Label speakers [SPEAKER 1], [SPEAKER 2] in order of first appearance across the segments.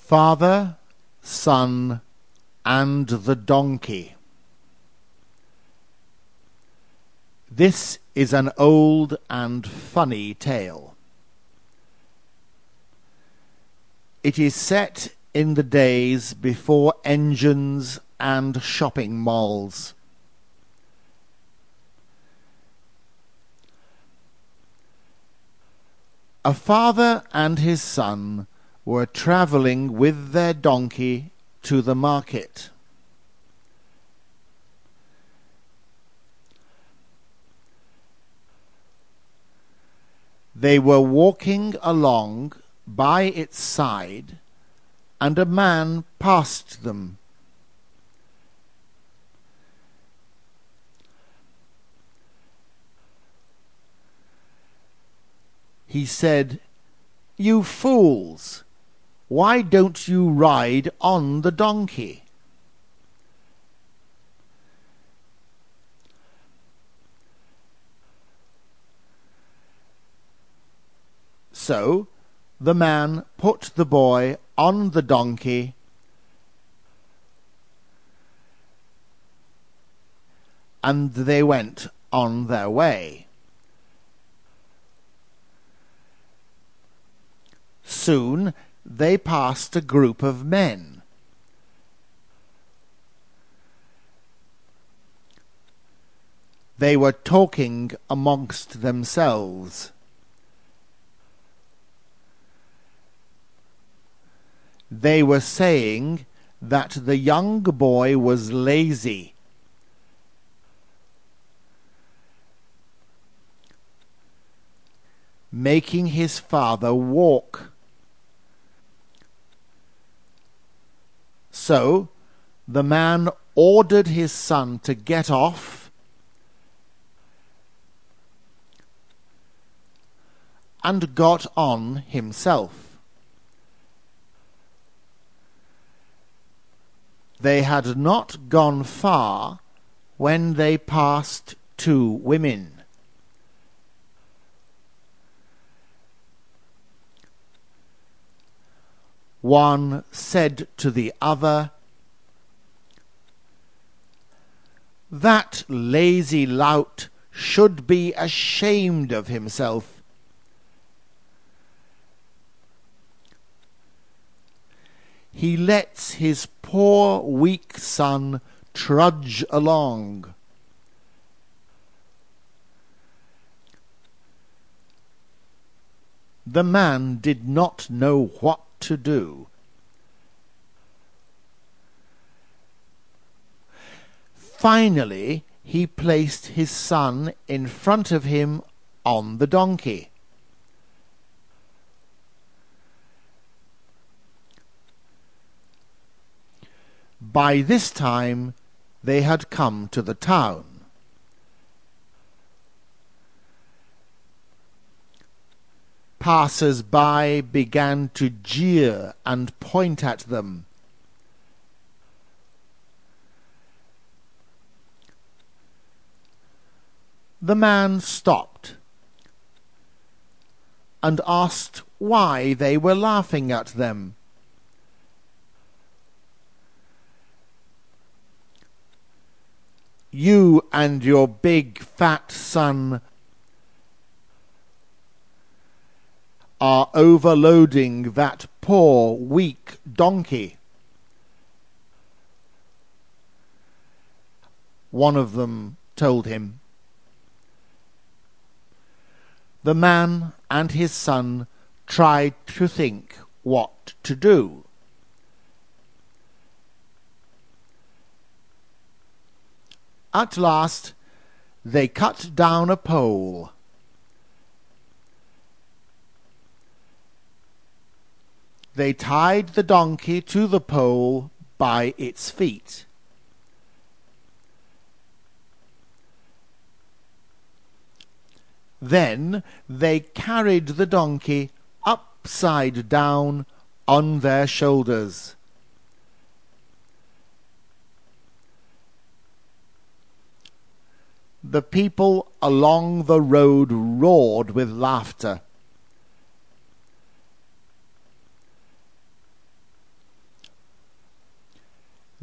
[SPEAKER 1] Father, Son, and the Donkey. This is an old and funny tale. It is set in the days before engines and shopping malls. A father and his son were travelling with their donkey to the market. They were walking along by its side, and a man passed them. He said, "You fools! Why don't you ride on the donkey?" So the man put the boy on the donkey and they went on their way. Soon they passed a group of men. They were talking amongst themselves. They were saying that the young boy was lazy. Making his father walk. So the man ordered his son to get off and got on himself. They had not gone far when they passed two women. One said to the other, "That lazy lout should be ashamed of himself. He lets his poor weak son trudge along." The man did not know what to do. Finally, he placed his son in front of him on the donkey. By this time, they had come to the town. Passers-by began to jeer and point at them. The man stopped and asked why they were laughing at them. "You and your big fat son are overloading that poor weak donkey," one of them told him. The man and his son tried to think what to do. At last they cut down a pole. They tied the donkey to the pole by its feet. Then they carried the donkey upside down on their shoulders. The people along the road roared with laughter.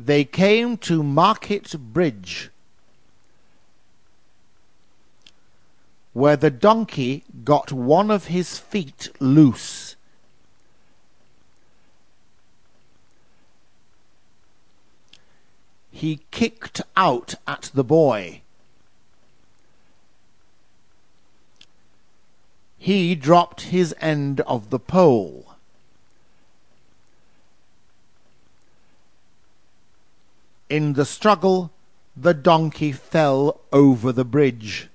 [SPEAKER 1] They came to Market Bridge, where the donkey got one of his feet loose. He kicked out at the boy. He dropped his end of the pole. In the struggle, the donkey fell over the bridge.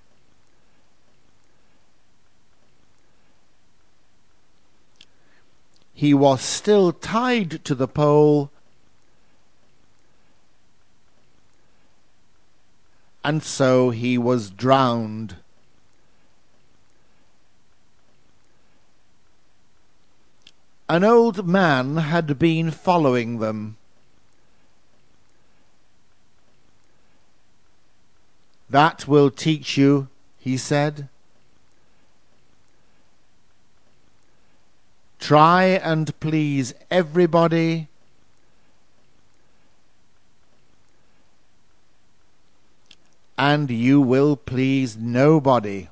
[SPEAKER 1] He was still tied to the pole, and so he was drowned. An old man had been following them. "That will teach you," he said. "Try and please everybody, and you will please nobody."